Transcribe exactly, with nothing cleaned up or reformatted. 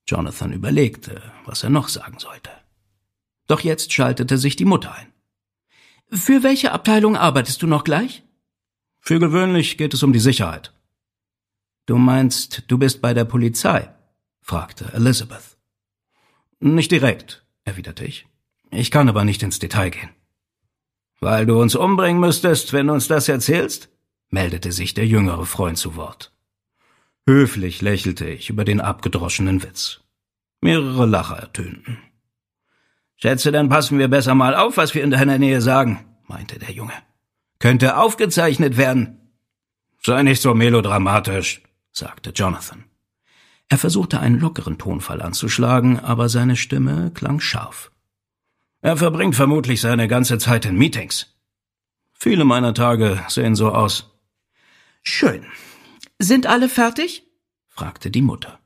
Jonathan überlegte, was er noch sagen sollte. Doch jetzt schaltete sich die Mutter ein. »Für welche Abteilung arbeitest du noch gleich?« »Für gewöhnlich geht es um die Sicherheit.« »Du meinst, du bist bei der Polizei?« fragte Elizabeth. »Nicht direkt«, erwiderte ich. »Ich kann aber nicht ins Detail gehen.« »Weil du uns umbringen müsstest, wenn du uns das erzählst?« meldete sich der jüngere Freund zu Wort. Höflich lächelte ich über den abgedroschenen Witz. Mehrere Lacher ertönten. »Schätze, dann passen wir besser mal auf, was wir in deiner Nähe sagen«, meinte der Junge. »Könnte aufgezeichnet werden.« »Sei nicht so melodramatisch«, sagte Jonathan. Er versuchte einen lockeren Tonfall anzuschlagen, aber seine Stimme klang scharf. »Er verbringt vermutlich seine ganze Zeit in Meetings.« »Viele meiner Tage sehen so aus.« »Schön. Sind alle fertig?« fragte die Mutter.